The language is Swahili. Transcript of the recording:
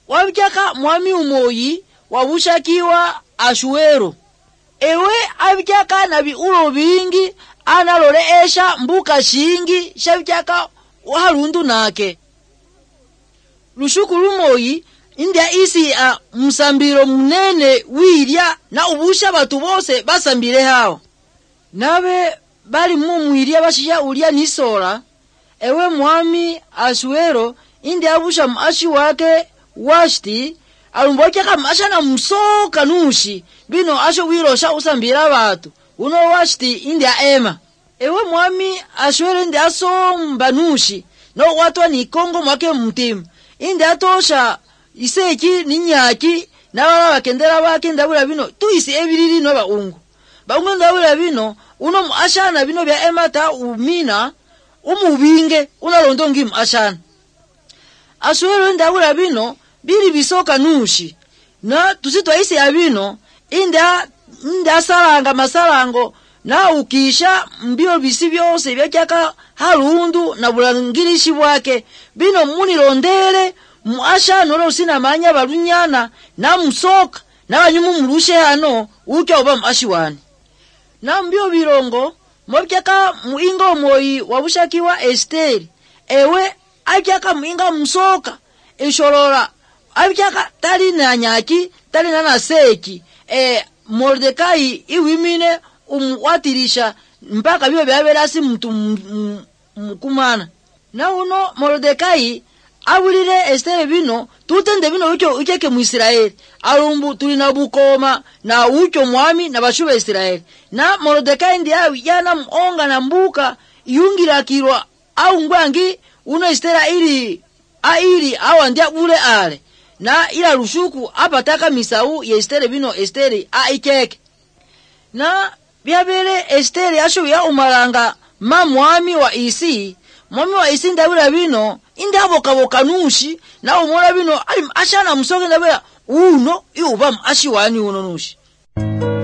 wabichaka mwami umoyi wabushakiwa Asuero. Ewe abichaka na biulo bingi analole esha mbuka shingi shabichaka wahalundu nake. Lushuku lumoyi india isi musambiro munene wirya na ubusha batu bose basambire hao. Nabe bali mwirya bashisha ulya nisola. Ewe mwami Asuero india abusha mashi wake Washti alumboke kamasha na msoka nushi bino asho wirosha usambira batu uno Washti india ema. Ewe mwami Asuero india asomba nushi no watu ni Kongo mwake mtimu india tosha iseki ninyaki na baba bakendera bake ndabula bino tuisi ebiriri no baungu ndabula bino uno ashana bino bya emata umina umubinge unalondongi ashana. Asuero ndabula bino bili bisoka nushi na tusitwa isi abino inda salanga masalango na ukisha mbio bisi byose byachaka halundu na bulangirishi bwake bino munilondele muasha nolo sina manya balunyana na musoka na banyumu murushe hano uke oba mashiwani na mbio birongo mwabyaka muingo moyi wabushakiwa Esteri. Ewe abyaka muinga musoka ishorora abyaka tali na nyaki tali na naseki Mordekai iwimine umwatirisha mpaka biyo byabelasi mtu mkumana na uno Mordekai abulire Estere bino tutende bino ucheke mu Israeli alumbu tulina bukoma na ucho mwami na bashuba Israeli na Mordekai ndiye yana muonga na mbuka yungira kirwa au ngwangi uno Estera ili awandia bule ale na ila rushuku apataka misau ya Estere bino Esteri aikeke na byabele Esteri asho ya umaranga mwami wa isi ndabula bino indaboka nushi na umora bino ashana musoge ndabula uno iuba ashiwani uno nushi.